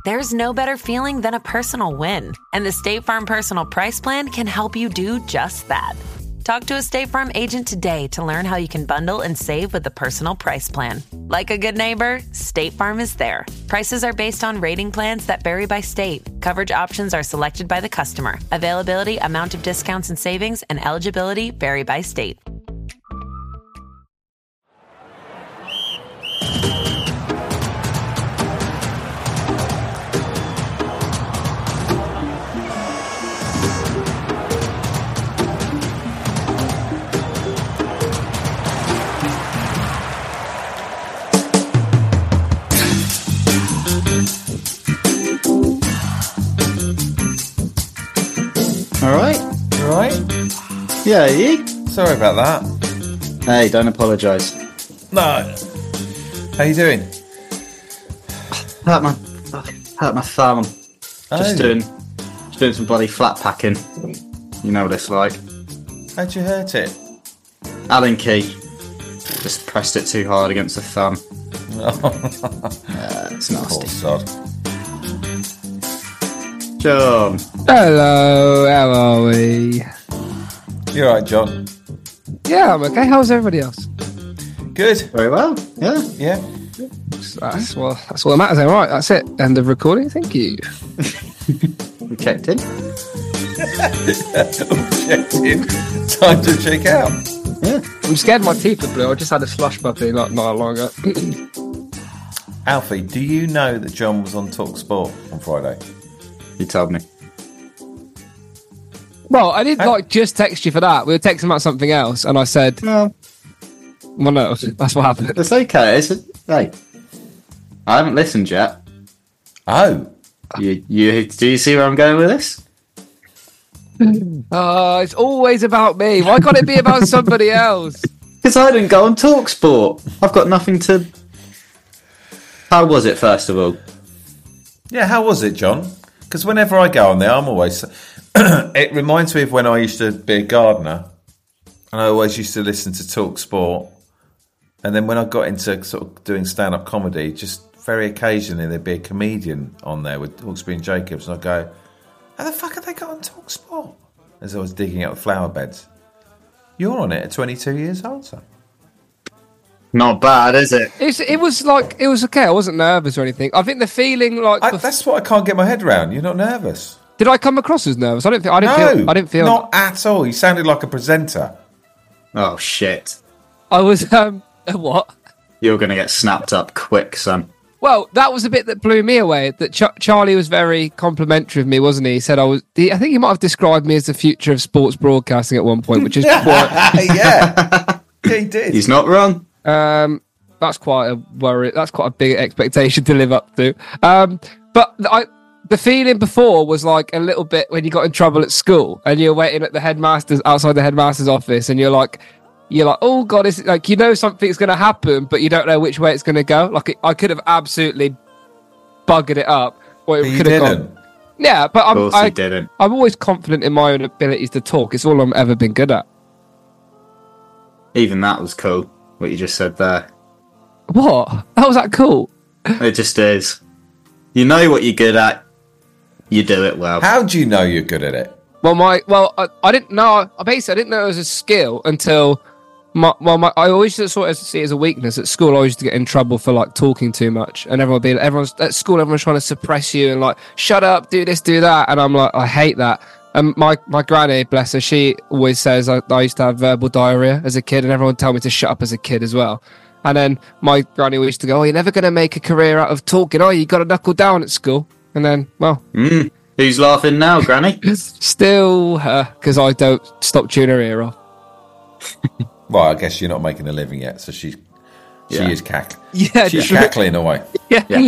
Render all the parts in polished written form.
There's no better feeling than a personal win. And the State Farm Personal Price Plan can help you do just that. Talk to a State Farm agent today to learn how you can bundle and save with the Personal Price Plan. Like a good neighbor, State Farm is there. Prices are based on rating plans that vary by state. Coverage options are selected by the customer. Availability, amount of discounts and savings, and eligibility vary by state. All right? Yeah, you? Sorry about that. Hey, don't apologise. No. How you doing? Hurt my thumb. Just doing some bloody flat packing. You know what it's like. How'd you hurt it? Allen key. Just pressed it too hard against the thumb. It's nasty. Poor sod. John. Hello, how are we? You alright, John? Yeah, I'm okay. How's everybody else? Good. Very well. Yeah. Yeah. That's all that matters then. Right, that's it. End of recording. Thank you. We checked in. Checked in. Time to check out. Yeah. I'm scared my teeth are blue. I just had a slush puppy not long ago. Alfie, do you know that John was on Talk Sport on Friday? You told me. Well, I did just text you for that. We were texting about something else, and I said, No. Well, no, that's what happened. It's okay. Hey, I haven't listened yet. Oh. Do you see where I'm going with this? It's always about me. Why can't it be about somebody else? Because I didn't go on TalkSport. I've got nothing to... How was it, first of all? Yeah, how was it, John? Because whenever I go on there, I'm always... It reminds me of when I used to be a gardener, and I always used to listen to Talk Sport. And then when I got into sort of doing stand-up comedy, just very occasionally there'd be a comedian on there with Hawksby and Jacobs, and I'd go, how the fuck have they got on Talk Sport? As I was digging out the flower beds. You're on it at 22 years old, son. Not bad, is it? It was okay. I wasn't nervous or anything. I think the feeling that's what I can't get my head around. You're not nervous. Did I come across as nervous? I didn't feel. Not at all. You sounded like a presenter. Oh, shit. I was, what? You're going to get snapped up quick, son. Well, that was a bit that blew me away. That Charlie was very complimentary of me, wasn't he? He said I think he might have described me as the future of sports broadcasting at one point, which is yeah, he did. He's not wrong. That's quite a worry. That's quite a big expectation to live up to. But the feeling before was like a little bit when you got in trouble at school and you're waiting at the headmaster's outside the headmaster's office, and you're like, oh god, is it like, you know, something's going to happen, but you don't know which way it's going to go. Like I could have absolutely buggered it up, or it could have gone. Yeah, but didn't. I'm always confident in my own abilities to talk. It's all I've ever been good at. Even that was cool. What you just said there. What? How was that cool? It just is. You know what you're good at. You do it well. How do you know you're good at it? I didn't know. Basically, I didn't know it was a skill until I always sort of see it as a weakness. At school, I used to get in trouble for like talking too much, and everyone's at school. Everyone's trying to suppress you and like, shut up, do this, do that, and I'm like, I hate that. And my granny, bless her, she always says I used to have verbal diarrhea as a kid, and everyone told me to shut up as a kid as well. And then my granny used to go, you're never going to make a career out of talking. You got to knuckle down at school. And then, well... Who's laughing now, Granny? Still her, because I don't stop tuning her ear off. Well, I guess you're not making a living yet, so she is cackling. Yeah, she's cackling away. Yeah.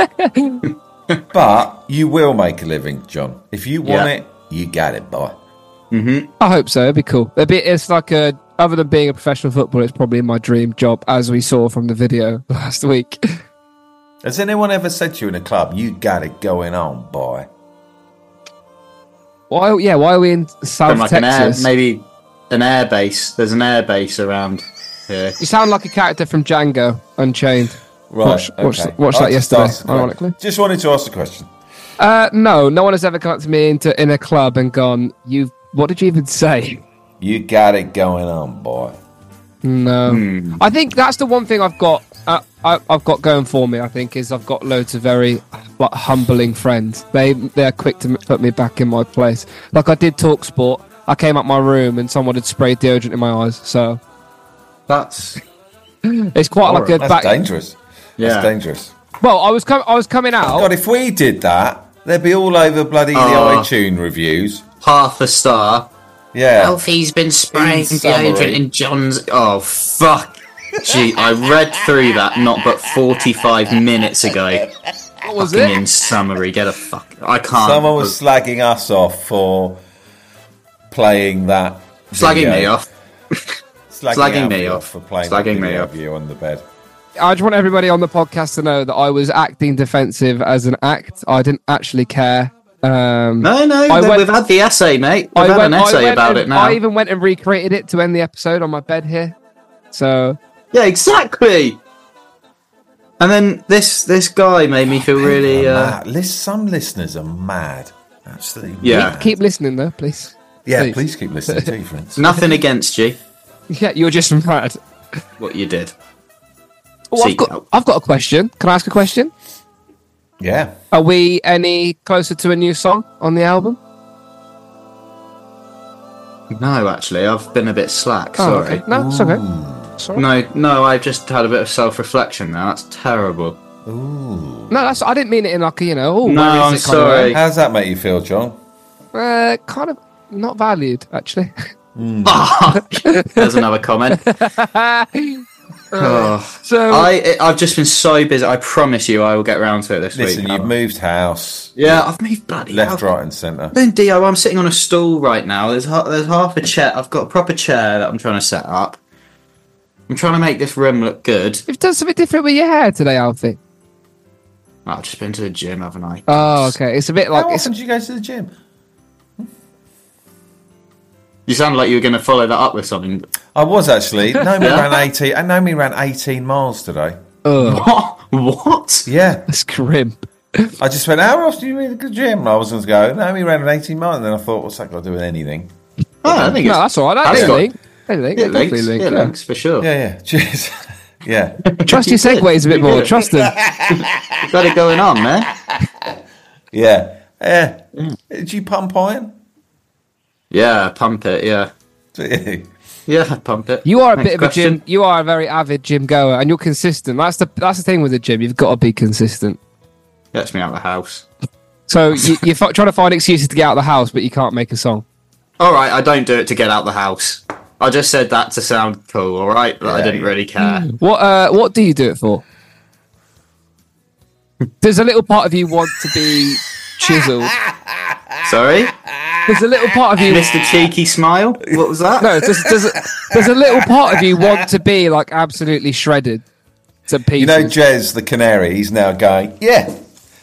But you will make a living, John. If you want it, you got it, boy. Mm-hmm. I hope so. It'd be cool. It's like other than being a professional footballer, it's probably my dream job, as we saw from the video last week. Has anyone ever said to you in a club, you got it going on, boy? Why are we in South Texas? Maybe an air base. There's an air base around here. You sound like a character from Django Unchained. Right. Watched okay. that I just yesterday, asked the question. ironically. Just wanted to ask the question. No one has ever come up to me in a club and gone, what did you even say? You got it going on, boy. No. I think that's the one thing I've got I've got going for me, I think, is I've got loads of very humbling friends. They're quick to put me back in my place. Like I did talk sport. I came up my room and someone had sprayed deodorant in my eyes. So That's it's quite like a That's dangerous. Yeah. That's dangerous. Well, I was coming out. God, if we did that, they'd be all over bloody the iTunes reviews. half a star. Yeah. Alfie's been spraying In summary. deodorant in John's. Oh fuck! Gee, I read through that not but 45 minutes ago. What was Fucking it? in summary, get a fuck. I can't. Someone was slagging us off for playing that. slagging video. me off. slagging Alfie me off. for playing Slagging that me video off. of you on the bed. I just want everybody on the podcast to know that I was acting defensive as an act. I didn't actually care. No, went- we've had the essay, mate. We've had an essay about it now. I even went and recreated it to end the episode on my bed here. So Yeah, exactly. And then this guy made me feel really. Some listeners are mad. Absolutely. Yeah. keep listening though, please. Yeah, please keep listening to you, friends. Nothing against you. Yeah, you're just mad. What you did. Oh, See, I've got a question. Can I ask a question? Yeah. Are we any closer to a new song on the album? No, actually, I've been a bit slack. Oh, Sorry. okay. No, it's okay. Sorry. No, I've just had a bit of self-reflection now. That's terrible. Ooh. No, that's. I didn't mean it in like a, oh, No, where is I'm it kind of sorry. How does that make you feel, John? way. Kind of not valued, actually. There's another comment. Oh. So I've just been so busy. I promise you, I will get around to it this Listen, week. you've moved house. Yeah, I've moved bloody Left, hell. right, and centre. Then Dio, I'm sitting on a stool right now. There's half a chair. I've got a proper chair that I'm trying to set up. I'm trying to make this room look good. you've done something different with your hair today, Alfie. I've just been to the gym, haven't I? Oh, okay. It's a bit like How it's often do you go to the gym? You sound like you were going to follow that up with something. I was actually. Naomi Yeah? ran 18. And Naomi ran 18 miles today. What? Yeah. it's grim. I just went, how else do you read the gym? And I was going to go, Naomi ran an 18 mile. And then I thought, what's that got to do with anything? Oh, I think No, it's that's all right. That's That's got- link. It links, link. yeah, links for sure. Yeah, yeah. Cheers. Yeah. Trust your segues a bit more. Trust them. You got it going on, man. Yeah. Yeah. Did you pump iron? Yeah, pump it. Yeah, yeah, pump it. You are a Next bit of a question. gym. You are a very avid gym goer, and you're consistent. That's the thing with the gym. You've got to be consistent. Gets me out of the house. So you're trying to find excuses to get out of the house, but you can't make a song. All right, I don't do it to get out the house. I just said that to sound cool. All right, but I didn't really care. What do you do it for? There's a little part of you want to be chiseled. Sorry, There's a little part of you. Mr. Cheeky Smile. What was that? No, there's a little part of you want to be like absolutely shredded to pieces. You know, Jez the canary, he's now going, yeah.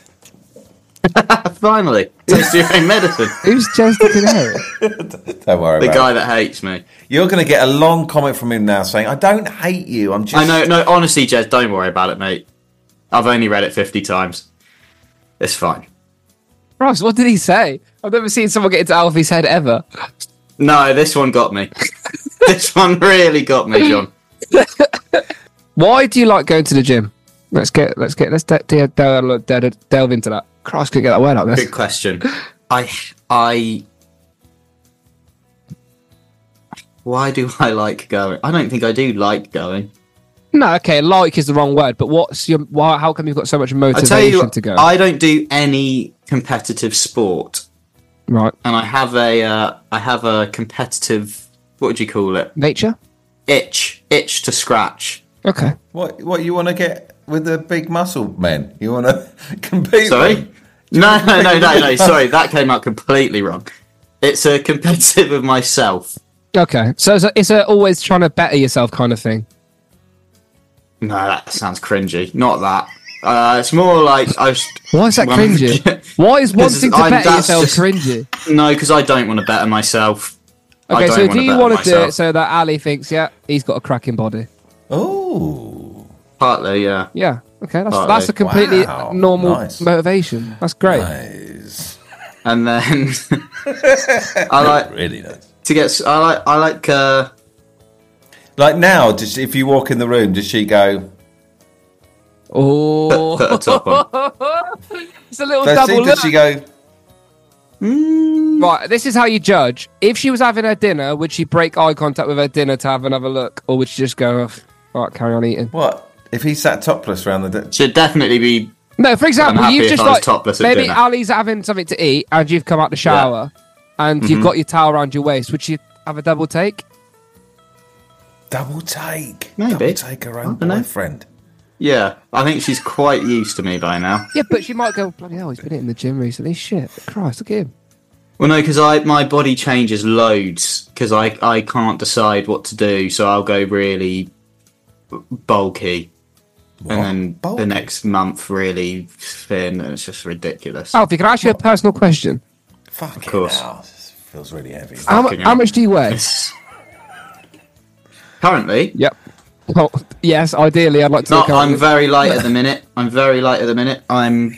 Finally, taste your own medicine. Who's Jez the Canary? Don't worry The about guy it. that hates me. You're going to get a long comment from him now saying, I don't hate you. I'm just. I know. No, honestly, Jez, don't worry about it, mate. I've only read it 50 times. It's fine. Ross, what did he say? I've never seen someone get into Alfie's head ever. No, this one got me. This one really got me, John. Why do you like going to the gym? Let's delve into that. Christ, couldn't get that word out there. Good question. Why do I like going? I don't think I do like going. No, okay, like is the wrong word, but how come you've got so much I tell motivation you, to go? I don't do any competitive sport, Right. and I have a competitive. What would you call it? Nature? Itch to scratch. Okay. What you want to get with the big muscle men? You want to compete? Sorry? with? No. Sorry, that came out completely wrong. It's a competitive of myself. Okay. So it's a always trying to better yourself kind of thing. No, that sounds cringy. Not that. It's more like Why is that Well, cringy? Why is wanting to better that's yourself just- cringy? No, because I don't want to better myself. I Okay, don't so wanna do you better want to do myself. it so that Ali thinks, yeah, he's got a cracking body? Oh. Partly, yeah. Yeah. Okay, Partly. that's a completely Wow, normal nice. motivation. That's great. Nice. And then I like Really nice. to get. I like. Like now, if you walk in the room, does she go? Oh, Put a top on. it's a little double look. Does she go? Right, this is how you judge. If she was having her dinner, would she break eye contact with her dinner to have another look, or would she just go, all right, carry on eating? What? If he sat topless around the Should definitely be. No, for example, happy you've if just I was like topless at maybe dinner. Ali's having something to eat, and you've come out the shower, and you've got your towel around your waist. Would she have a double take? double take? Maybe. Double take her own I dunno. boyfriend. Yeah, I think she's quite used to me by now. Yeah, but she might go, bloody hell, he's been hitting the gym recently. Shit, Christ, look at him. Well, no, because my body changes loads because I can't decide what to do, so I'll go really bulky, What? and then Bulky? the next month really thin, and it's just ridiculous. Alfie, can I ask you a personal question? Fucking course. hell, this feels really heavy. Fucking How hell. much do you weigh? Currently, Yep. Well, yes, ideally, I'd like to. no, look at I'm it. very light at the minute. I'm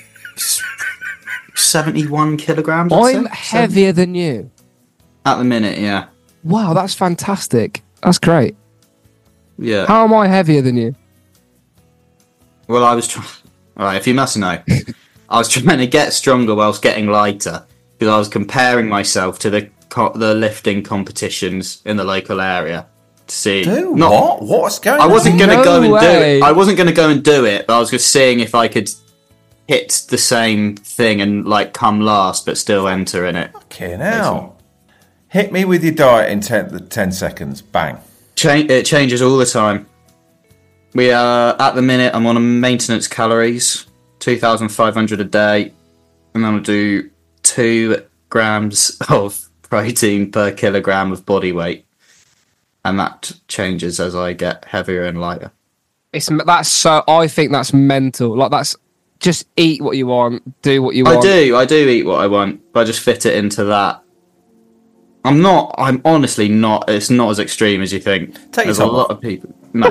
71 kilograms. I'd I'm say. heavier than you. At the minute, yeah. Wow, that's fantastic. That's great. Yeah. How am I heavier than you? Well, I was trying. All right, if you must know, I was trying to get stronger whilst getting lighter because I was comparing myself to the lifting competitions in the local area to see. Do Not- what? What's going I on? wasn't going to No go and do way. it. I wasn't going to go and do it, but I was just seeing if I could hit the same thing and like come last, but still enter in it. Fucking hell. Hit me with your diet in 10 seconds. Bang. It changes all the time. We are at the minute. I'm on a maintenance calories, 2,500 a day, and I'm gonna do 2 grams of protein per kilogram of body weight, and that changes as I get heavier and lighter. That's so. I think that's mental. Like that's just eat what you want, do what you want. I do eat what I want, but I just fit it into that. I'm honestly not. It's not as extreme as you think. Take your There's a top lot off. of people. No.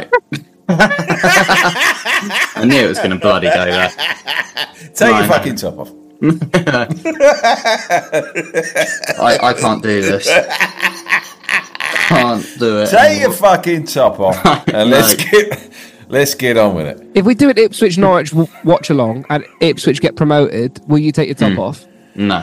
I knew it was going to bloody go there. Take No, your no. fucking top off. I can't do this. Can't do it. Take your fucking top off. And No. let's get on with it. If we do an Ipswich Norwich watch along and Ipswich get promoted, will you take your top off? No.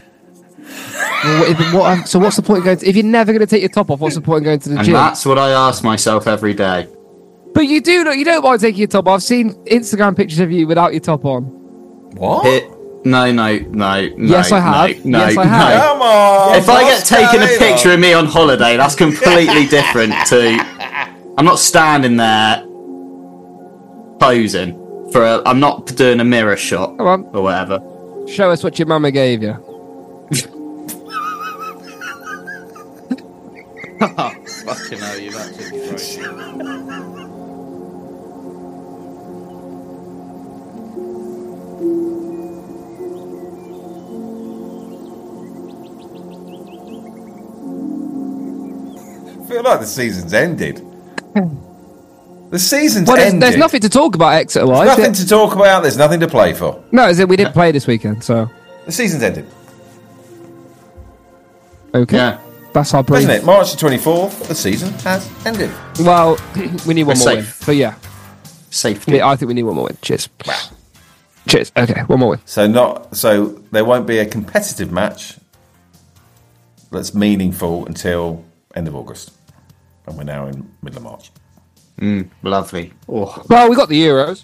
So what's the point of going to, if you're never going to take your top off, what's the point of going to the And gym? that's what I ask myself every day. But you don't mind taking your top off. I've seen Instagram pictures of you without your top on. What? No. Yes, I have. No, Yes, I no. have. Come on. If I get what's taken a going picture on? of me on holiday, that's completely different to. I'm not standing there posing I'm not doing a mirror shot Come on, or whatever. show us what your mama gave you. Fucking hell, you've absolutely right. I feel like the season's ended. The season's Well, ended. there's nothing to talk about Exeter wise. Nothing to talk about. There's nothing to play for. No, is it we didn't play this weekend, so The season's ended, okay. Yeah. That's our brief. isn't it? March the 24th. The season has ended. Well, we need one We're more win. safe. But yeah, Safety. I think we need one more win. Cheers. Cheers. Okay, one more win. So there won't be a competitive match that's meaningful until end of August, and we're now in middle of March. Lovely. Oh. Well, we got the Euros.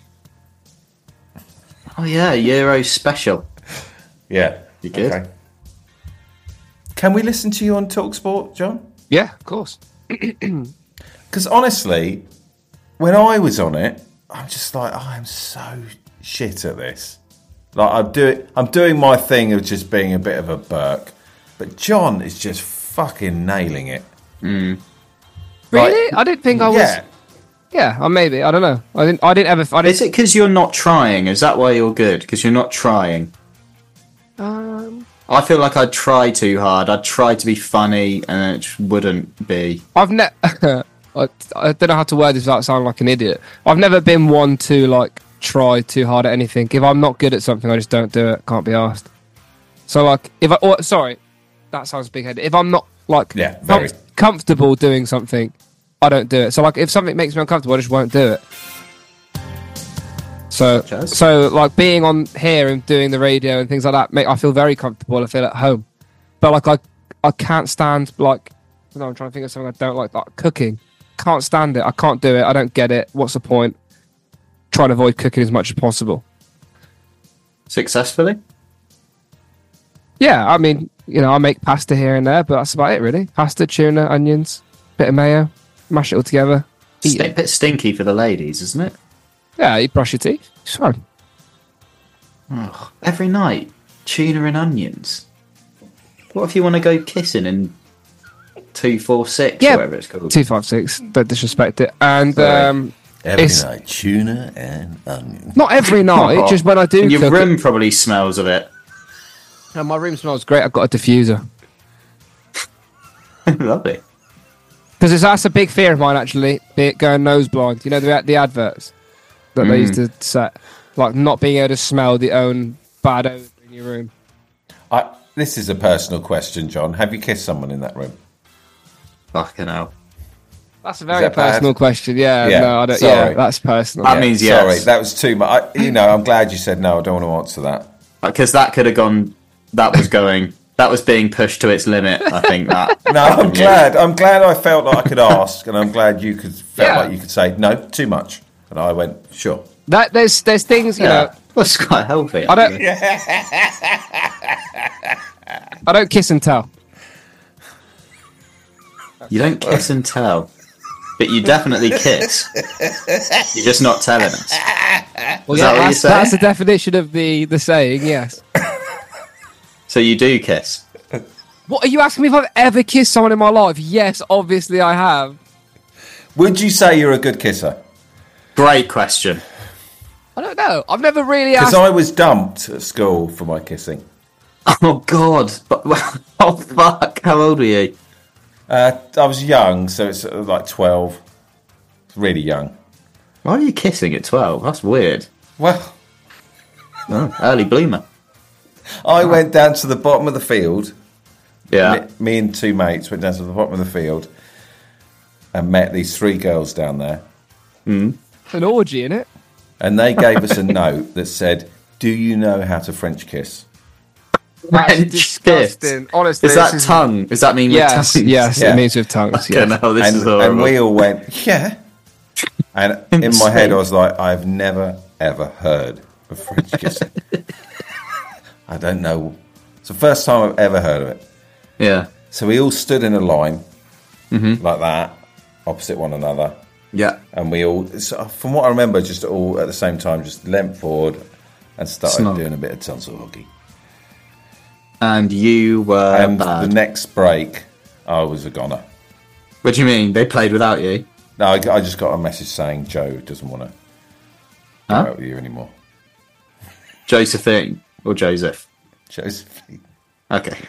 Oh yeah, Euro special. Yeah, You good? Okay. Can we listen to you on TalkSport, John? Yeah, of course. Because honestly, when I was on it, I'm just like, oh, I'm so shit at this. Like I'm doing my thing of just being a bit of a Burke, but John is just fucking nailing it. Really? Like, I didn't think I was. Yeah, Yeah, or maybe I don't know. I didn't ever. Is it because you're not trying? Is that why you're good? Because you're not trying? I feel like I'd try too hard. I'd try to be funny, and it just wouldn't be. I've never. I don't know how to word this without sounding like an idiot. I've never been one to like try too hard at anything. If I'm not good at something, I just don't do it. Can't be asked. So like, sorry, that sounds big-headed. If I'm not like comfortable doing something, I don't do it. So like, if something makes me uncomfortable, I just won't do it. So like being on here and doing the radio and things like that, I feel very comfortable. I feel at home. But like I can't stand like, I'm trying to think of something I don't like cooking. Can't stand it. I can't do it. I don't get it. What's the point? Try to avoid cooking as much as possible. Successfully? Yeah, I mean, I make pasta here and there, but that's about it, really. Pasta, tuna, onions, bit of mayo, mash it all together. A bit stinky for the ladies, isn't it? Yeah, you brush your teeth. It's fine. Oh, every night, tuna and onions. What if you want to go kissing in 246, or whatever it's called? 256. Don't disrespect it. And every night, tuna and onions. Not every night, just when I do. And your room probably smells of it. No, my room smells great. I've got a diffuser. Lovely. Because that's a big fear of mine, actually. Going nose blind. You know the adverts that they used to set, like not being able to smell the own bad odor in your room. This is a personal question, John. Have you kissed someone in that room? Fucking hell. That's a very personal question. Yeah, no, I don't. Sorry. Yeah, that's personal. That means yes. Sorry, that was too much. I'm glad you said no. I don't want to answer that because that could have gone. That was being pushed to its limit. I think that. No, I'm glad. I'm glad I felt like I could ask, and I'm glad you felt like you could say no, too much, and I went sure. There's things That's quite healthy. I don't kiss and tell. You don't kiss and tell, but you definitely kiss. You're just not telling us. Well, that's the definition of the saying. Yes. So you do kiss. What are you asking me if I've ever kissed someone in my life? Yes, obviously I have. Would you say you're a good kisser? Great question. I don't know. I've never really asked. Because I was dumped at school for my kissing. Oh God! Oh fuck! How old were you? I was young, so it's like 12. Really young. Why are you kissing at 12? That's weird. Well, early bloomer. I went down to the bottom of the field. Yeah. Me and two mates went down to the bottom of the field and met these three girls down there. It's an orgy, innit? And they gave us a note that said, "Do you know how to French kiss?" That's disgusting. Honestly, is that tongue? Does that mean with tongues? Yes, Yeah. It means with tongues. Okay, no, this is horrible. And we all went, yeah. And in my head, I was like, I've never, ever heard of French kissing. I don't know. It's the first time I've ever heard of it. Yeah. So we all stood in a line like that, opposite one another. Yeah. And we all, from what I remember, just all at the same time, just leant forward and started doing a bit of tonsil hoggy. And you were And bad. the next break, I was a goner. What do you mean? They played without you? No, I just got a message saying Joe doesn't want to go out with you anymore. Josephine or Joseph? Josephine. Okay.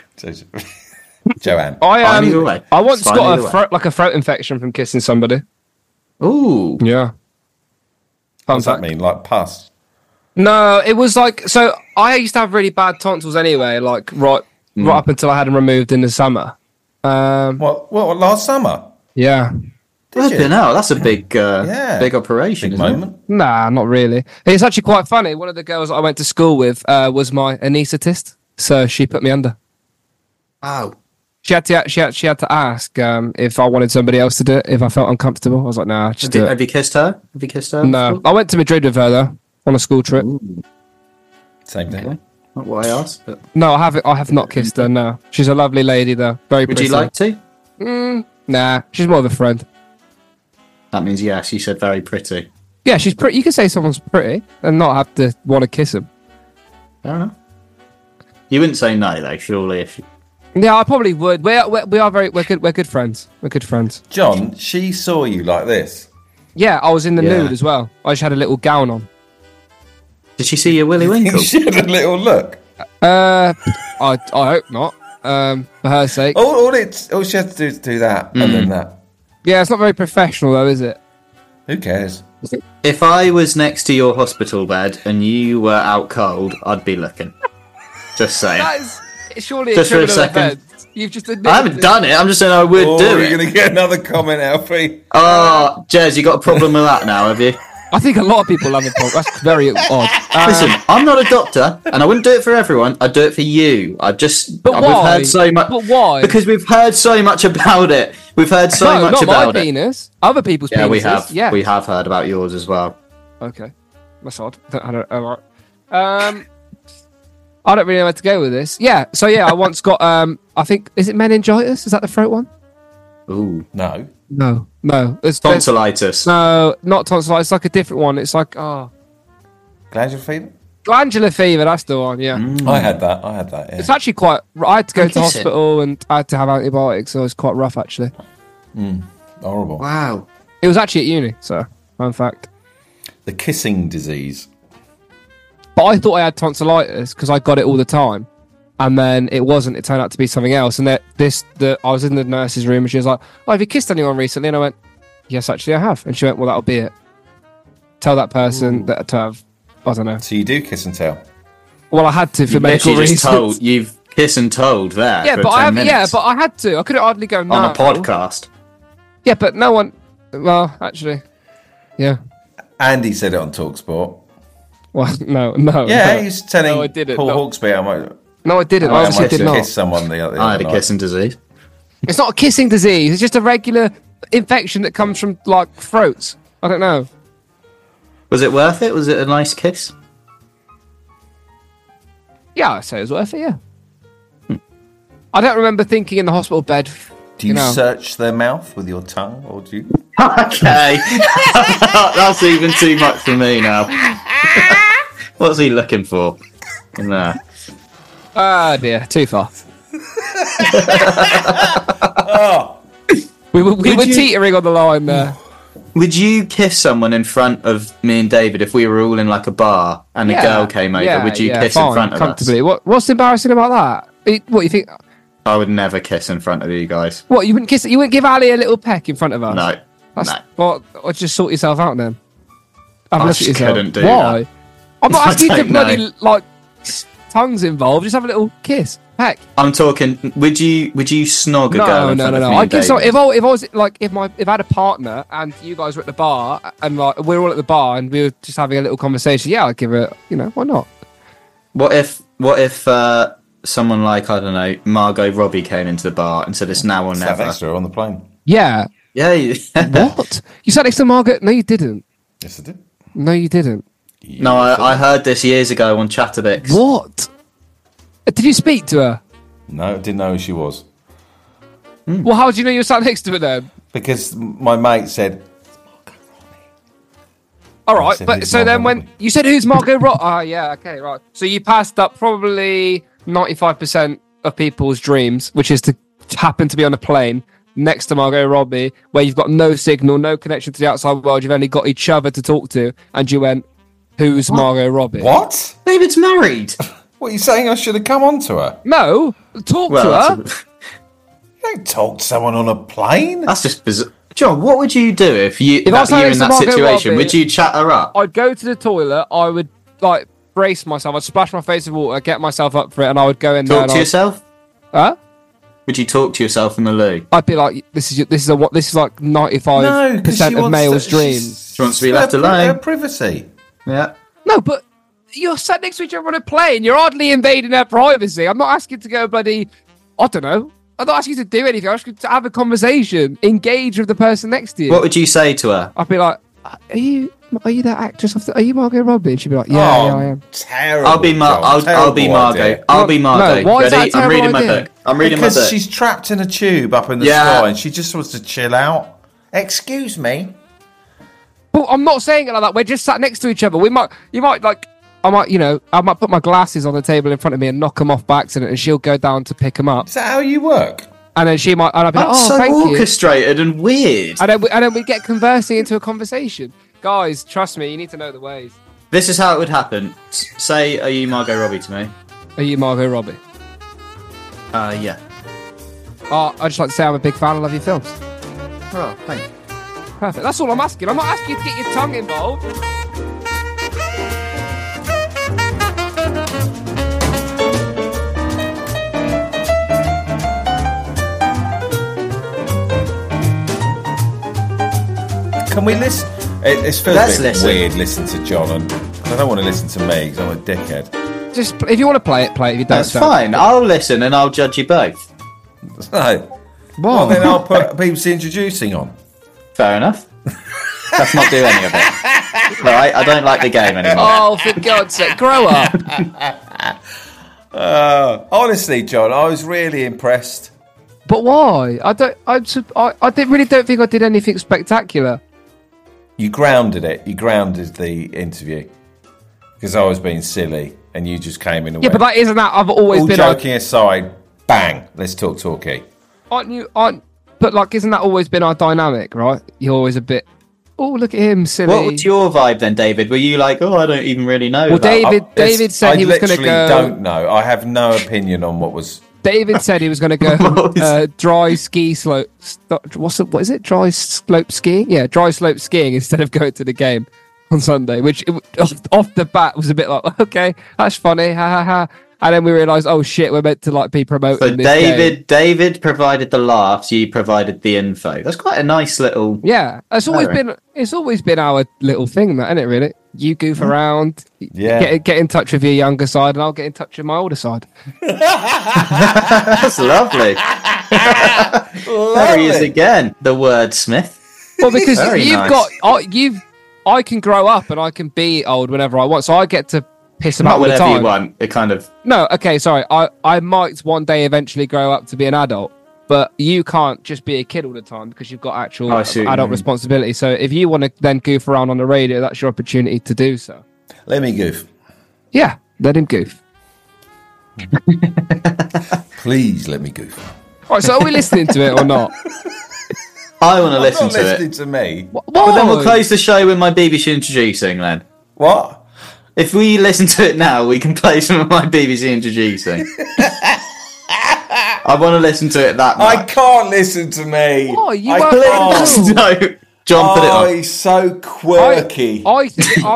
Joanne. Either way. I once It's fine got either way. a throat infection from kissing somebody. Ooh. Yeah. What does that mean? Like pus? No, it was like, so I used to have really bad tonsils anyway, like right up until I had them removed in the summer. What last summer? Yeah. Flipping hell, that's a big operation, Big isn't moment. it? Nah, not really. It's actually quite funny. One of the girls I went to school with was my anaesthetist, so she put me under. Wow. She had to ask if I wanted somebody else to do it, if I felt uncomfortable. I was like, nah, just do it. Have you kissed her? No, before? I went to Madrid with her though on a school trip. Ooh. Same thing. Okay. Not what I asked. But... No, I have not kissed her. No, she's a lovely lady though. Very Would pretty. you like to? Nah, she's more of a friend. That means yes. You said very pretty. Yeah, she's pretty. You can say someone's pretty and not have to want to kiss them. I don't know. You wouldn't say no though, surely. If you... Yeah, I probably would. We're good friends. We're good friends. John, she saw you like this. Yeah, I was in the nude as well. I just had a little gown on. Did she see your Willy Winkle? She had a little look. I hope not. For her sake. All she had to do is do that and then that. Yeah, it's not very professional though, is it? Who cares? If I was next to your hospital bed and you were out cold, I'd be looking. Just saying. That is surely Just a for a criminal second. offence. You've just admitted I haven't done it. I'm just saying I would do you're it. going to get another comment, Alfie. Oh, Jez, you got a problem with that now, have you? I think a lot of people have a problem. That's very odd. Listen, I'm not a doctor, and I wouldn't do it for everyone. I'd do it for you. We've why? heard so much. But why? Because we've heard so much about it. We've heard so no, much not about my it. penis. Other people's Yeah, penises. we have. Yeah. We have heard about yours as well. Okay. That's odd. Alright. I don't really know where to go with this. Yeah. So yeah, I once got I think is it meningitis? Is that the throat one? Ooh, No. No. It's tonsillitis. No, not tonsillitis. It's like a different one. It's like Glandular fever? glandular fever. That's the one. Yeah. I had that, yeah. It's actually quite. I had to go to kiss it. hospital and I had to have antibiotics, so it was quite rough actually. Horrible. Wow. It was actually at uni, so fun fact. The kissing disease. But I thought I had tonsillitis because I got it all the time, and then it wasn't. It turned out to be something else. And I was in the nurse's room, and she was like, "Oh, have you kissed anyone recently?" And I went, "Yes, actually, I have." And she went, "Well, that'll be it. Tell that person that to have." I don't know. So you do kiss and tell. Well, I had to for You've medical literally reasons. just told. You've kissed and told there. Yeah, for but 10 I have. minutes Yeah, but I had to. I couldn't hardly go no. on a podcast. Yeah, but no one. Well, actually, yeah. Andy said it on TalkSport. Well, no. Yeah, no. he's telling No, I didn't. Paul No. Hawksby how much No, I didn't. I I honestly did not. kissed someone the other I had a night. kissing disease. It's not a kissing disease. It's just a regular infection that comes from like throats. I don't know. Was it worth it? Was it a nice kiss? Yeah, I'd say it was worth it. Yeah. I don't remember thinking in the hospital bed. Do you know. search their mouth with your tongue, or do you? Okay, that's even too much for me now. What's he looking for? Nah. Ah, dear, too far. We were you- teetering on the line there. Would you kiss someone in front of me and David if we were all in like a bar and a girl came over? Would you kiss in front of comfortably. us? What's embarrassing about that? What you think? I would never kiss in front of you guys. What you wouldn't kiss? You wouldn't give Ali a little peck in front of us? No, That's, no. Well, or just sort yourself out then. Have a I look at just yourself. couldn't do Why? that. I'm not I asking you to don't know. bloody like tongues involved. Just have a little kiss, peck. I'm talking. Would you snog a girl No. in front of me I and guess so. David? If I was like if I had a partner and you guys were at the bar and like we were all at the bar and we were just having a little conversation, yeah, I'd give it. Why not? What if someone like, I don't know, Margot Robbie came into the bar and said it's now or Sat never? next to her on the plane. Yeah. Yeah. What? You sat next to Margaret? No, you didn't. Yes, I did. No, you didn't. No, I heard this years ago on Chatterbix. What? Did you speak to her? No, didn't know who she was Well, how do you know you were sat next to her then? because my mate said, All right, said, but "Who's so then Margot when Robbie?" you said who's Margot Robbie? Oh, yeah, okay, right. So you passed up probably 95% of people's dreams, which is to happen to be on a plane next to Margot Robbie, where you've got no signal, no connection to the outside world. You've only got each other to talk to, and you went, "Who's Margot Robbie?" "What? David's married. What are you saying? I should have come on to her? No, talk to her. That's, You don't talk to someone on a plane." that's just bizarre. John, what would you do if I was you're next in to that Margot situation? Robbie- Would you chat her up? I'd go to the toilet. I would like brace myself. I'd splash my face with water, get myself up for it, and I would go in there. Talk and to I'd- yourself? Huh? Would you talk to yourself in the loo? I'd be like, this is like 95% No, because of males' dreams. She wants to be left Her alone. privacy. Yeah. No, but you're sat next to each other on a plane. You're hardly invading her privacy. I'm not asking to go bloody. I don't know. I'm not asking you to do anything. I'm asking you to have a conversation, engage with the person next to you. What would you say to her? I'd be like, are you that actress? Are you Margot Robbie? And she'd be like, yeah, Oh, I am. Terrible. I'll be John, I'll be terrible Margot. idea. I'll be Margot. No, why is that a Ready? I'm terrible reading my idea? book. I'm reading my Because book. she's trapped in a tube up in the Yeah. sky and she just wants to chill out. Excuse me. But I'm not saying it like that. We're just sat next to each other. I might put my glasses on the table in front of me and knock them off by accident, and she'll go down to pick them up, Is that how you work? and then and I'd be like, That's oh, so thank you. orchestrated and weird. And then we get conversing into a conversation. Guys, trust me, you need to know the ways. This is how it would happen. Say, are you Margot Robbie to me? Are you Margot Robbie? Yeah. I'd just like to say I'm a big fan. I love your films. Oh, thanks. Perfect. That's all I'm asking. I'm not asking you to get your tongue involved. Can we listen? It feels Let's a bit listen. weird listening to John, and I don't want to listen to me because I'm a dickhead. Just if you want to play it, play it. If you don't, That's don't. fine. I'll listen and I'll judge you both. So, well, then I'll put BBC Introducing on. Fair enough. Let's not do any of it. Right? I don't like the game anymore. Oh, for God's sake, grow up. Honestly, John, I was really impressed. But why? I really don't think I did anything spectacular. You grounded it. You grounded the interview because I was being silly, and you just came in and Yeah, went, but that isn't that. I've always all been. joking aside, bang, let's talk talkie. But like, isn't that always been our dynamic, right? You're always a bit. Oh, look at him, silly. What was your vibe then, David? Were you like, I don't even really know? Well, about David said he was going to I go. literally don't know. I have no opinion on what was. David said he was going to go dry ski slope. What is it? Dry slope skiing? Yeah, dry slope skiing instead of going to the game on Sunday. Which off the bat was a bit like, okay, that's funny, ha ha ha. And then we realised, oh shit, we're meant to like be promoting. So this game. David provided the laughs. You provided the info. That's quite a nice little. Yeah, it's always been our little thing, that, isn't it? Really, you goof around, get in touch with your younger side, and I'll get in touch with my older side. That's lovely. There he is again, the wordsmith. Well, because Very nice. I can grow up and I can be old whenever I want, so I get to piss about Not all the whenever time. you want. It kind of. No, okay, sorry. I might one day eventually grow up to be an adult, but you can't just be a kid all the time because you've got actual I see what you adult mean. responsibility. So if you want to then goof around on the radio, that's your opportunity to do so. Let me goof. Yeah, let him goof. Please let me goof. All right, so are we listening to it or not? I want to Not listen to listening it. to me. But then we'll Why? close the show with my BBC Introducing then. What? If we listen to it now, we can play some of my BBC Introducing. I want to listen to it that much. I can't listen to me. Why? You I won't can't. listen. No, John, put it Oh, on. he's so quirky. I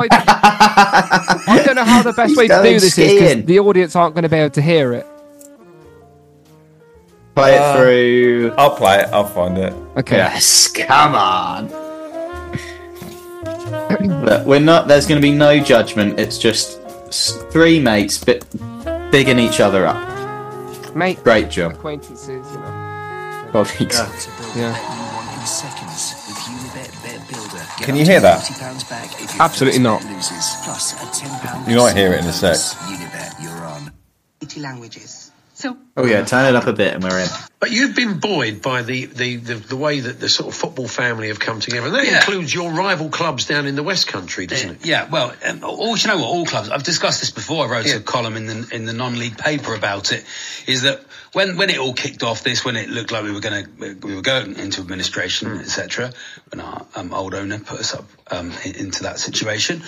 don't know how the best way to going do this is skiing. because the audience aren't going to be able to hear it. Play it through. I'll play it. I'll find it. Okay. Yes, come on. Look, we're not. There's going to be no judgment. It's just three mates bigging each other up. Mate, Great job. acquaintances, you know. Colleagues. Yeah. Can you hear that? Absolutely not. You might hear it in a sec. Languages. Oh yeah, turn it up a bit and we're in. But you've been buoyed by the way that the sort of football family have come together. And that includes your rival clubs down in the West Country, doesn't it? Yeah, well, all clubs. I've discussed this before. I wrote a column in the non-league paper about it. Is that when it all kicked off, when it looked like we were going into administration, etc. When our old owner put us up into that situation.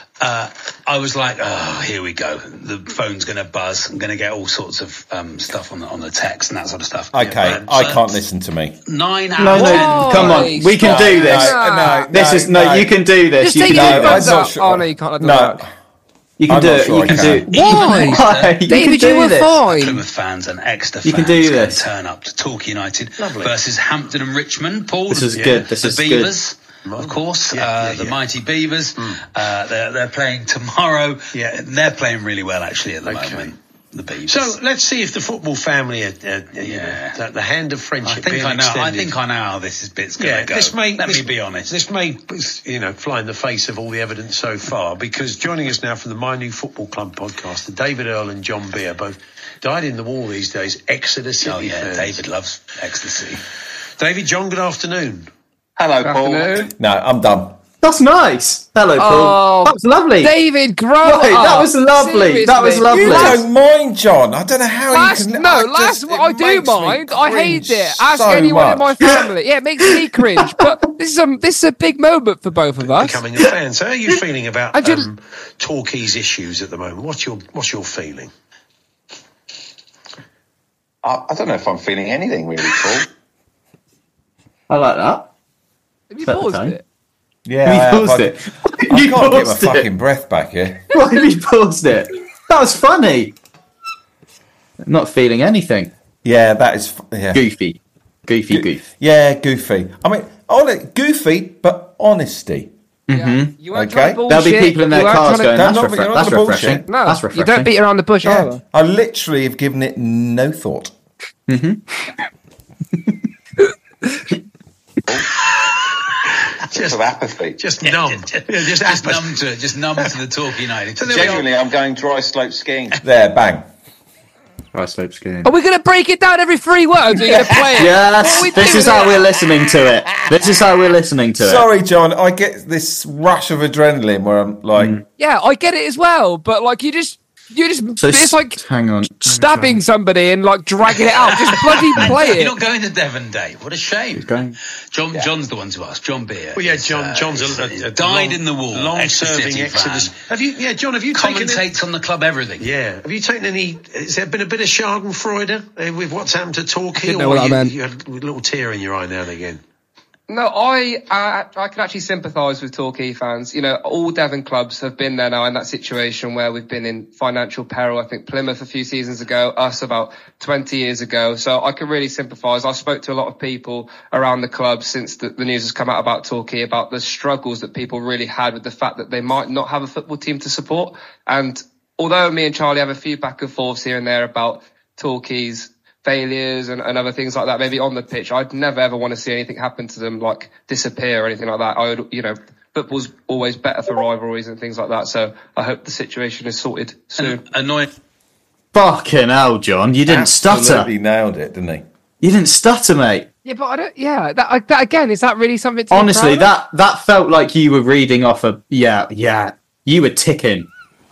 I was like, oh, here we go. The phone's going to buzz. I'm going to get all sorts of stuff on the text and that sort of stuff. Okay, I can't listen to me. 9 out No, of 10. come on. We can do this. You can do this. Just You take can your do headphones this. not out. sure. Oh, no, you can't. No, You can I'm do not it. sure You I can can. do it. Why? Why? You David, can do you were this. fine. Plymouth fans and Exeter You fans can do gonna this. turn up to Torquay United Lovely. versus Hampton and Richmond. Paul, This is the- good. This the is good. Beavers, of course, the yeah. mighty Beavers. They're playing tomorrow. Yeah. They're playing really well actually at the moment. The Beavers. So let's see if the football family, the hand of I friendship think being I know. I extended. think I know how this bit's going to go. Let me be honest. This may, fly in the face of all the evidence so far, because joining us now from the My New Football Club podcast, the David Earl and John Beer, both died in the wall these days, Exeter City Oh yeah, fans. David loves ecstasy. David, John, good afternoon. Hello, Paul. Afternoon. no, I'm done. That's nice. Hello, Paul. Oh, that was lovely. David, grow Right, up. that was lovely. That was Seriously. lovely. You don't mind, John. I don't know how you can. I it do makes me mind. I hate cringe it. Ask so anyone in my much. family. Yeah, it makes me cringe. But this is a big moment for both of us. Becoming a fan. So how are you feeling about I just- Torquay's issues at the moment? What's your feeling? I don't know if I'm feeling anything really, Paul. I like that. Have you At the paused time. it? Yeah, You I paused have. it. I You can't get my paused it. fucking breath back here. Why have you paused it? That was funny. I'm not feeling anything. Yeah, that is. Yeah. Goofy. Goof. Yeah, goofy. I mean, goofy, but honesty. Yeah. You weren't Okay. trying to There'll be bullshit, people in but their you weren't cars trying to- going, Don't that's, not- you're not that's gonna refreshing. bullshit. No, That's you refreshing. don't beat around the bush Yeah, either. I literally have given it no thought. Just of apathy. Just numb. Just apathy. numb to it. Just numb to the talk United. Genuinely, I'm going dry slope skiing. There, bang. Right, slope skiing. Are we going to break it down every 3 words? Are you going to play it? What are Yes, we this doing is how here? we're listening to it. This is how we're listening to it. Sorry, John. I get this rush of adrenaline where I'm like, Yeah, I get it as well, but like you just So it's like hang on. stabbing somebody and like dragging it out. Just bloody play You're it. not going to Devon Day. What a shame. Going. John's the one to ask. John Beer. Well, yeah, is, John's is a died in the war. long-serving Exeter City Exodus. fan. Have you? Yeah, John. Have you taken? Commentates on the club everything. Yeah. Have you taken any? Has there been a bit of Schadenfreude with what's happened to Torquay? Didn't know what that meant. You had a little tear in your eye now and again. No, I can actually sympathise with Torquay fans. You know, all Devon clubs have been there now in that situation where we've been in financial peril. I think Plymouth a few seasons ago, us about 20 years ago. So I can really sympathise. I spoke to a lot of people around the club since the news has come out about Torquay, about the struggles that people really had with the fact that they might not have a football team to support. And although me and Charlie have a few back and forths here and there about Torquay's failures and other things like that, maybe on the pitch, I'd never ever want to see anything happen to them, like disappear or anything like that. I would, you know, football's always better for rivalries and things like that. So I hope the situation is sorted soon. Annoying. Fucking hell, John. You didn't stutter. absolutely nailed it, didn't he? You didn't stutter, mate. Yeah, but I don't. Yeah, that again, is that really something? To be Honestly, proud of? that felt like you were reading off a yeah. You were ticking.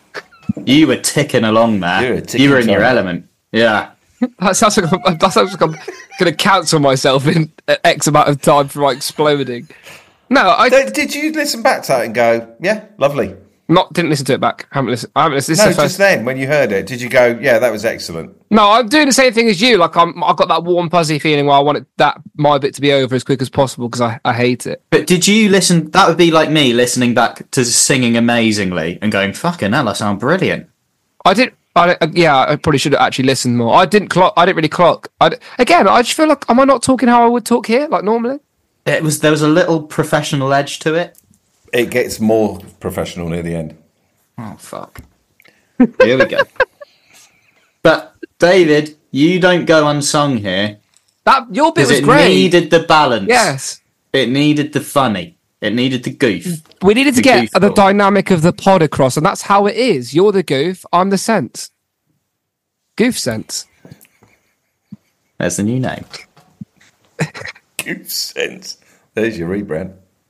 You were ticking along there. You were a ticking You were in your time. element. Yeah. That sounds like I'm going to cancel myself in X amount of time for like exploding. No, Did you listen back to that and go, yeah, lovely? didn't listen to it back. I haven't listened. This is No, the first. just then when you heard it, did you go, yeah, that was excellent? No, I'm doing the same thing as you. Like I've got that warm, fuzzy feeling where I want my bit to be over as quick as possible because I hate it. But did you listen? That would be like me listening back to singing amazingly and going, fucking hell, I sound brilliant. I probably should have actually listened more. I didn't really clock. I just feel like, am I not talking how I would talk here, like normally? There was a little professional edge to it. It gets more professional near the end. Oh, fuck. Here we go. But, David, you don't go unsung here. That your bit Because was it great. needed the balance. Yes. It needed the funny. It needed the goof. We needed to The get the goofball. dynamic of the pod across, and that's how it is. You're the goof, I'm the sense. Goof sense. There's the new name. Goof sense. There's your rebrand.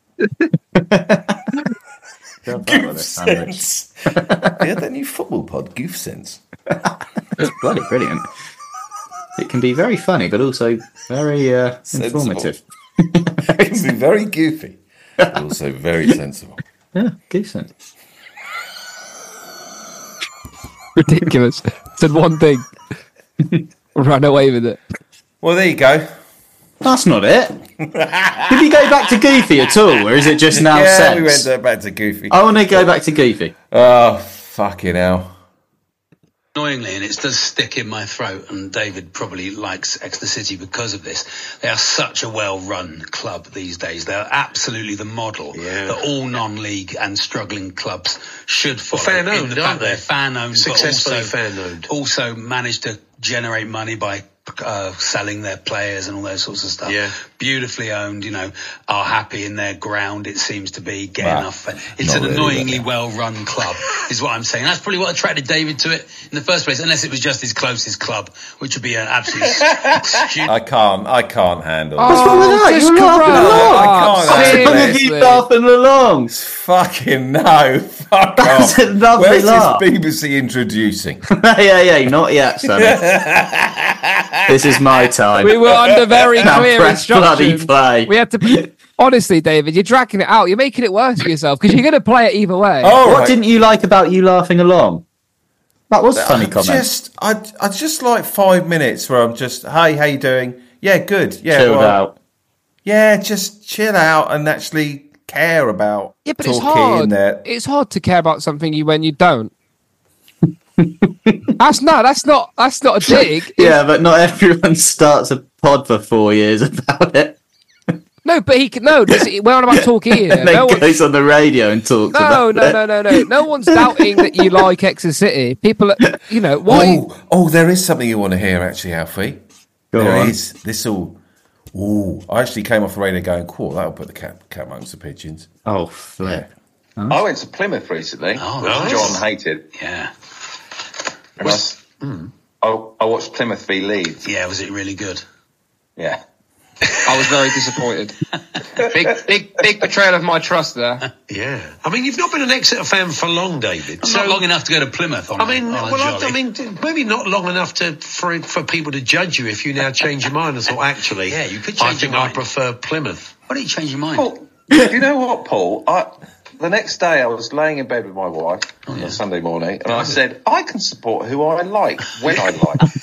Goof Goof sense. Yeah, that new football pod, Goof sense. It's bloody brilliant. It can be very funny, but also very informative. It can be very goofy, but also very sensible. Yeah, goof sense. Ridiculous. Said one thing. Ran away with it. Well, there you go. That's not it. Did you go back to Goofy at all, or is it just now Yeah, sense? we went back to Goofy. I want to go back to Goofy. Oh, fucking hell. Annoyingly, and it does stick in my throat, and David probably likes Exeter City because of this. They are such a well-run club these days. They're absolutely the model that all non-league and struggling clubs should follow. Fan-owned, in the fact aren't they? They're fan-owned, Successfully but also, fan-owned. also manage to generate money by selling their players and all those sorts of stuff. Yeah. Beautifully owned, are happy in their ground, it seems to be, get Well, enough. It's not an really, annoyingly but- well-run club, is what I'm saying. That's probably what attracted David to it in the first place, unless it was just his closest club, which would be an absolute stupid. I can't handle What's it. wrong with that? just You're laughing corrupt. along. I can't What's handle wrong it. with you laughing along? Fucking no. Fuck That's off. a lovely Where's laugh. this BBC introducing? yeah, not yet, Sonny. This is my time. We were under very Now clear press bloody instructions. play. We had to. Honestly, David, you're dragging it out. You're making it worse for yourself because you're going to play it either way. All What right. didn't you like about you laughing along? That was a funny comment. I just like 5 minutes where I'm just, hey, how you doing? Yeah, good. Yeah, Chilled well, out. Yeah, just chill out and actually care about Yeah, but Torquay it's hard. and their... It's hard to care about something when you don't. That's not a dig. Yeah, but not everyone starts a pod for 4 years about it. No, but he can. No, we're on about Torquay here. And then goes on the radio and talks about it. No one's doubting that you like Exeter City. People, why? Oh, there is something you want to hear, actually, Alfie. Go There on. is. I actually came off the radio going, cool, that'll put the cat amongst the pigeons. Oh, flip. I went to Plymouth recently. Oh, which nice. John hated. Yeah. And I watched Plymouth v Leeds. Yeah, was it really good? Yeah. I was very disappointed. big betrayal of my trust there. Yeah. I mean, you've not been an Exeter fan for long, David. Not long enough to go to Plymouth. Maybe not long enough for people to judge you if you now change your mind and thought, actually, Yeah, you could I change think your I mind. prefer Plymouth. Why don't you change your mind? Paul, you know what, Paul? The next day I was laying in bed with my wife on a Sunday morning, and I said, I can support who I like, when I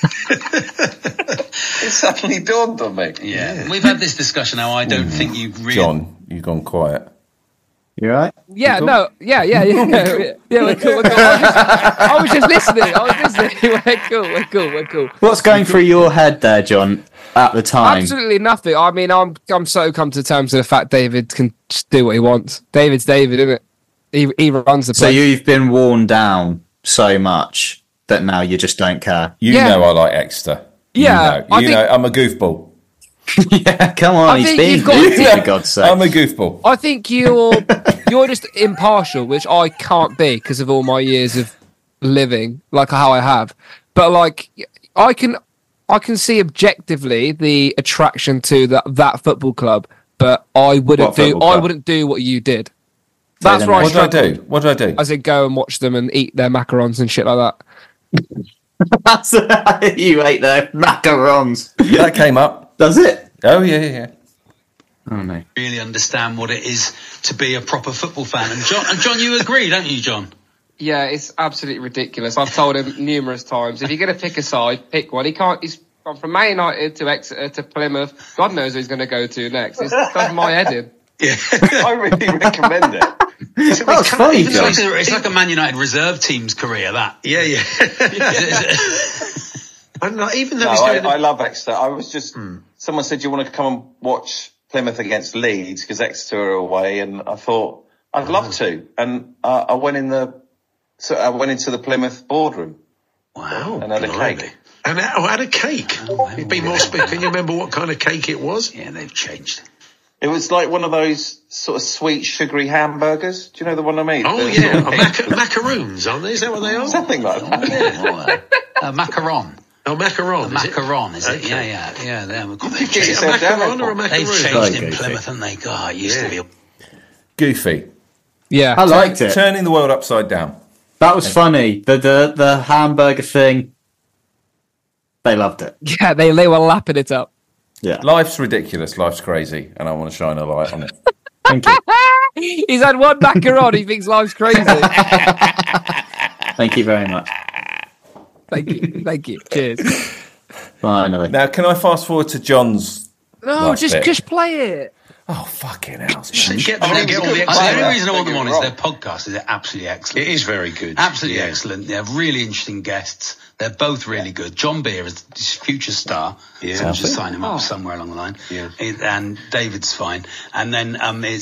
like. It suddenly dawned on me. Yeah. We've had this discussion now. I don't think you really... John, you've gone quiet. You right? Yeah, no, yeah. We're cool. I was just listening. We're cool. What's going through your head there, John, at the time? Absolutely nothing. I mean, I'm so come to terms with the fact David can just do what he wants. David's David, isn't it? He runs the So place. you've been worn down so much that now you just don't care. You Yeah. know I like Exeter. Yeah, I You think- know, I'm a goofball. Yeah, come on, I he's think been you've got- goofy, for God's sake. I'm a goofball. I think you're just impartial, which I can't be because of all my years of living, like how I have. But like, I can see objectively the attraction to that football club, but I wouldn't What football club? wouldn't do what you did. That's them where I What did I struggled. do? What did I do? I said go and watch them and eat their macarons and shit like that. That's you ate their macarons. That came up. Does it? Oh, yeah. Oh, no. really understand what it is to be a proper football fan. And John, you agree, don't you, John? Yeah, it's absolutely ridiculous. I've told him numerous times, if you're going to pick a side, pick one. He's gone from Man United to Exeter to Plymouth. God knows who he's going to go to next. It does my head in. Yeah. I really recommend it. That's funny, It's John. like a Man United reserve team's career, that. Yeah. And even though No, he's doing I love Exeter. I was just... Someone said, you want to come and watch Plymouth against Leeds because Exeter are away, and I thought, I'd love to. And I went into the Plymouth boardroom. Wow. And had a blimey. cake. And had a cake. You'd be more specific. Can you remember what kind of cake it was? Yeah, they've changed. It was like one of those sort of sweet, sugary hamburgers. Do you know the one I mean? Oh, The yeah. sort of pink- Macaroons, aren't they? Is that what they are? Something like that. Macaron. Oh, macaron. Is it? Macaron, is it? Okay. Yeah. They've Get Is it a yourself down macaron there, or a Paul. changed macaroon? Very in goofy. Plymouth, haven't they? God, it used to be. Goofy. Yeah. I liked it. Turning the world upside down. That was funny. The hamburger thing. They loved it. Yeah, they were lapping it up. Yeah. Life's ridiculous. Life's crazy. And I want to shine a light on it. Thank you. He's had one macaron. He thinks life's crazy. Thank you very much. Thank you. Cheers. Finally. Now, can I fast forward to John's... No, last bit? just play it. Oh, fucking hell. Get I mean, get all it's the good. The only Yeah, reason I want them on don't is get their me podcast is absolutely excellent. It is very good. Absolutely Yeah. excellent. They have really interesting guests. They're both really good. John Beer is his future star. Yeah. So we'll just sign him up somewhere along the line. Yeah. And David's fine. And then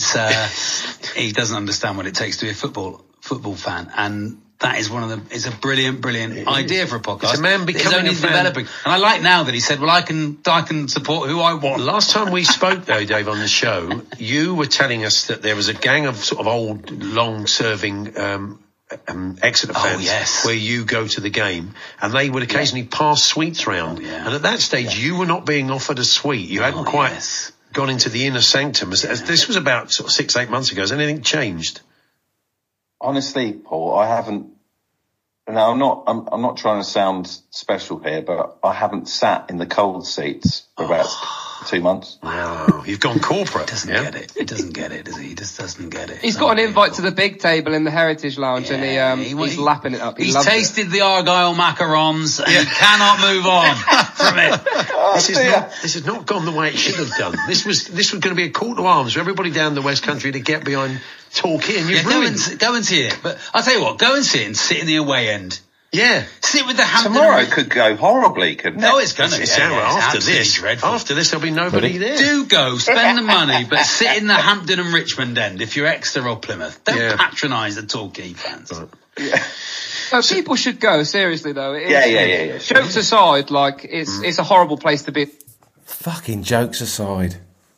he doesn't understand what it takes to be a football fan. And that is it's a brilliant idea for a podcast. It's a man becoming only a fan. developing. And I like now that he said, well, I can support who I want. Last time we spoke, though, Dave, on the show, you were telling us that there was a gang of sort of old, long-serving Exeter fans yes. where you go to the game, and they would occasionally pass sweets round. yeah. And at that stage, you were not being offered a sweet. You hadn't quite yes. gone into the inner sanctum. As this was about sort of 6-8 months ago. Has anything changed? Honestly, Paul, I haven't. Now, I'm not trying to sound special here, but I haven't sat in the cold seats for about 2 months. Wow, you've gone corporate. Doesn't get it. He doesn't get it, does he? He just doesn't get it. He's got an invite to the big table in the Heritage Lounge, and he's lapping it up. He's tasted the Argyle macarons, and he cannot move on from it. This has not gone the way it should have done. This was going to be a call to arms for everybody down the West Country to get behind Torquay, and you've ruined. Go and see it. But I'll tell you what, go and see it and sit in the away end. Yeah. Sit with the Hampton. Tomorrow could go horribly, couldn't it? No, it's going to. After this, there'll be nobody there. Do go, spend the money, but sit in the Hampton and Richmond end if you're Exeter or Plymouth. Don't patronise the Torquay fans. Right. Yeah. No, people should go, seriously, though. Yeah. Jokes aside, like, it's a horrible place to be. Fucking jokes aside.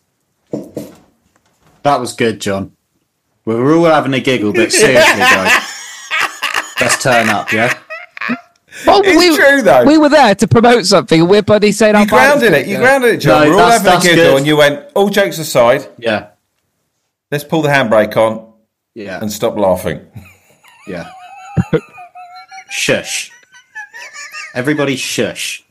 That was good, John. We were all having a giggle, but seriously, guys. Let's turn up, yeah? Well, It's true, though. We were there to promote something, and we're bloody saying You grounded it, John. No, We're all that's having a giggle, good. and you went, all jokes aside, Yeah. let's pull the handbrake on Yeah. and stop laughing. Yeah. Shush. Everybody shush.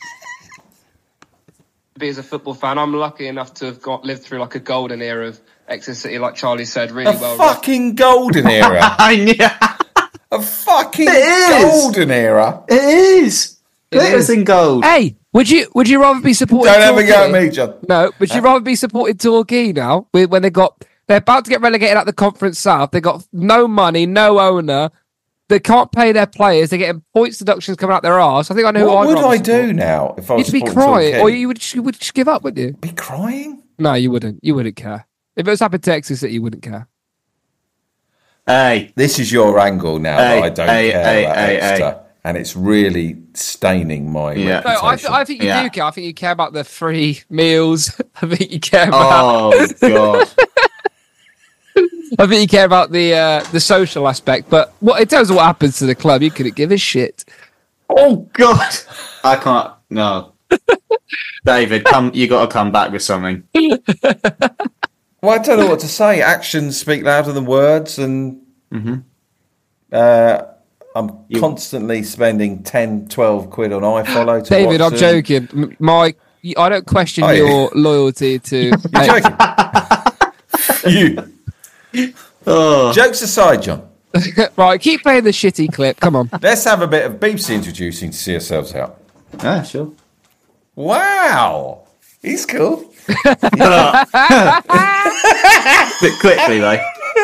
Be as a football fan, I'm lucky enough to have lived through like a golden era of Exeter City, like Charlie said, really A well. fucking golden era. I knew. A fucking It is. golden era. It is. Glitters is. in gold. Hey, would you rather be supporting? Don't ever Torquay? go at me, John. No, would you rather be supporting Torquay now when they're about to get relegated out the Conference South? They got no money, no owner. They can't pay their players. They're getting points deductions coming out their arse. I think I know What who would I'd I rather do support. now if I was You'd be supporting crying, Torquay? or you would just give up, wouldn't you? Be crying? No, you wouldn't. You wouldn't care. If it was happened to Exeter City, you wouldn't care. Hey. This is your angle now Hey, that I don't hey, care hey, about hey, Exeter. And it's really staining my Yeah. No, reputation. I think you Yeah. do care. I think you care about the free meals. I think you care about. Oh, God. I think you care about the social aspect. But in terms of what happens to the club, you couldn't give a shit. Oh, God. I can't. No. David, you got to come back with something. Well, I don't know what to say. Actions speak louder than words, and I'm constantly spending 10, 12 quid on iFollow to David, watch I'm them. joking. Mike, I don't question Oh, yeah. your loyalty to. You're joking. Jokes aside, John, Right, keep playing the shitty clip. Come on. let's have a bit of BBC introducing to see ourselves out. Yeah, sure. Wow. He's cool. Bit quickly, though.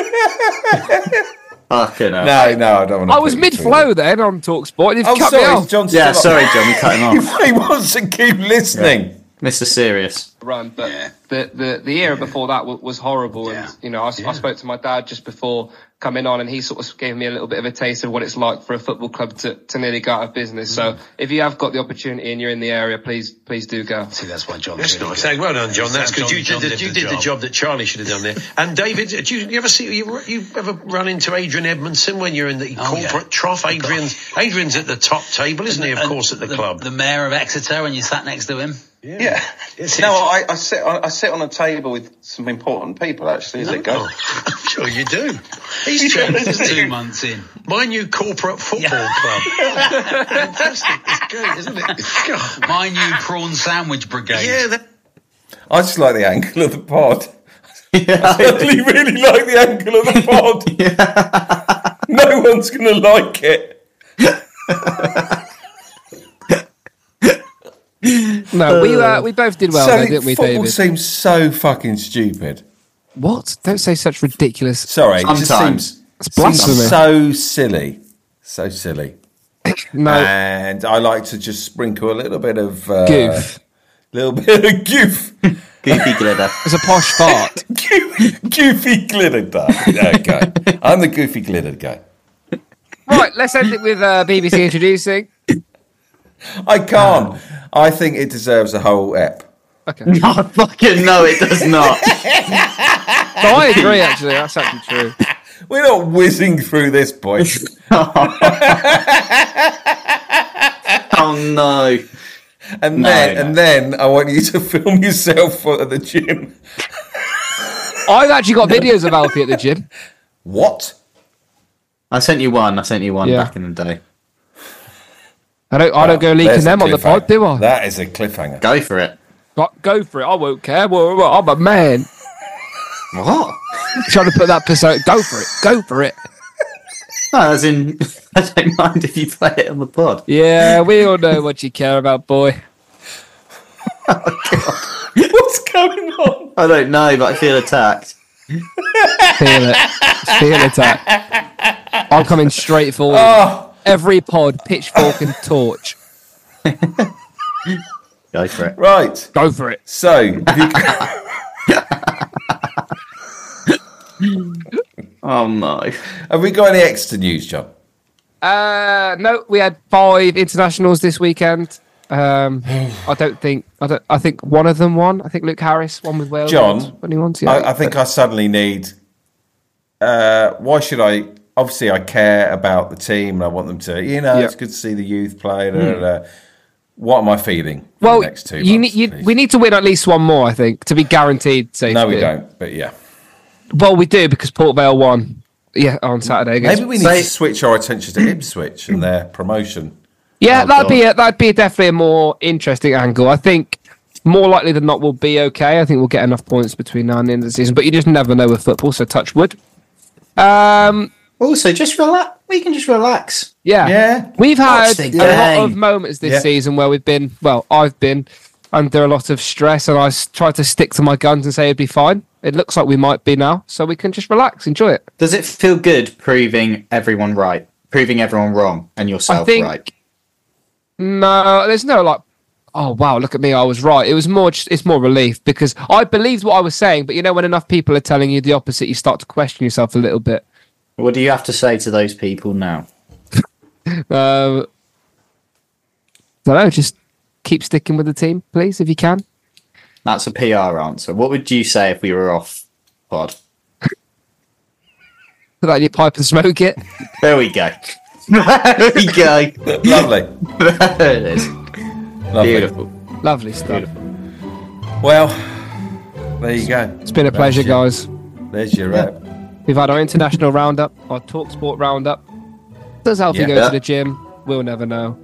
Fucking hell. No, I don't want to. I was mid-flow then on TalkSport, and you've Oh, cut me sorry, off. John's Yeah, still on. sorry, John, we cut him off. He wants to keep listening. Mr. Serious. Run, but the era before that was horrible. Yeah. And I spoke to my dad just before coming on, and he sort of gave me a little bit of a taste of what it's like for a football club to nearly go out of business. So if you have got the opportunity and you're in the area, please do go. See, that's why John. That's nice. Hey, well done, John. That's good. You did the job that Charlie should have done there. And David, do you ever see? You ever run into Adrian Edmondson when you're in the corporate trough? Adrian's at the top table, isn't he? Of course, at the club. The mayor of Exeter, when you sat next to him. Yeah. Yes, No, I sit on a table with some important people, actually, as it goes. I'm sure you do. He's changed, isn't he? 2 months in. My new corporate football club. Fantastic. It's great, isn't it? God. My new prawn sandwich brigade. Yeah, I just like the angle of the pod. I really, really like the angle of the pod. No one's going to like it. No, we both did well, though, didn't we, football David? seems so fucking stupid. What? Don't say such ridiculous. Sorry, it just Sometimes. seems, It's blasphemy. seems so silly. So silly. No, And I like to just sprinkle a little bit of... goof. little bit of goof. Goofy glitter. It's a posh fart. Goofy glitter guy. I'm the goofy glitter guy. Right, let's end it with BBC introducing. I can't. I think it deserves a whole ep. Okay. No, fucking no, it does not. So I agree, actually. That's actually true. We're not whizzing through this, boy. Oh no. And then I want you to film yourself at the gym. I've actually got videos of Alfie at the gym. What? I sent you one Yeah. back in the day. I don't go leaking There's a them on the pod, cliffhanger. do I? That is a cliffhanger. Go for it. Go for it. I won't care. Well, I'm a man. What? Trying to put that persona. Go for it. Go for it. No, as in, I don't mind if you play it on the pod. Yeah, we all know what you care about, boy. What's going on? I don't know, but I feel attacked. Feel it. Feel attack. I'm coming straight forward. Oh. Every pod, pitchfork and torch. Go for it. Right. Go for it. So, Oh no. have we got any extra news, John? No, we had 5 internationals this weekend. I think one of them won. I think Luke Harris won with Wales. John, when he won. Yeah. I think I suddenly need. Why should I? Obviously, I care about the team and I want them to. It's good to see the youth play. What am I feeling? Well, for the next 2 months, we need to win at least one more, I think, to be guaranteed safety. No, we don't. But yeah, well, we do because Port Vale won. Yeah, on Saturday. maybe we need to switch our attention to Ipswich and their promotion. Yeah, Oh, that'd be definitely a more interesting angle. I think more likely than not we'll be okay. I think we'll get enough points between now and the end of the season, but you just never know with football. So touch wood. Also, just relax. We can just relax. Yeah. We've had Watch the a lot game. of moments this season where I've been under a lot of stress, and I tried to stick to my guns and say it'd be fine. It looks like we might be now, so we can just relax, enjoy it. Does it feel good proving everyone right, proving everyone wrong, and yourself right? No, there's no like, oh wow, look at me, I was right. It was more, it's more relief because I believed what I was saying, but when enough people are telling you the opposite, you start to question yourself a little bit. What do you have to say to those people now? I don't know, just keep sticking with the team, please, if you can. That's a PR answer. What would you say if we were off pod? Put that in your pipe and smoke it. There we go. There we go. Lovely. There it is. Lovely. Beautiful. Lovely stuff. Well, there you go. It's been a pleasure, guys. There's your rep. We've had our international roundup, our TalkSport roundup. Does Alfie go to the gym? We'll never know.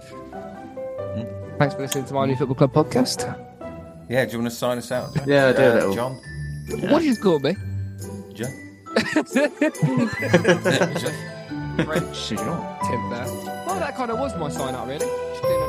Thanks for listening to my New Football Club podcast. Yeah, do you want to sign us out? Yeah, do a little. John? What did you call me? John? French tip there. Well, that kind of was my sign out, really. Just doing a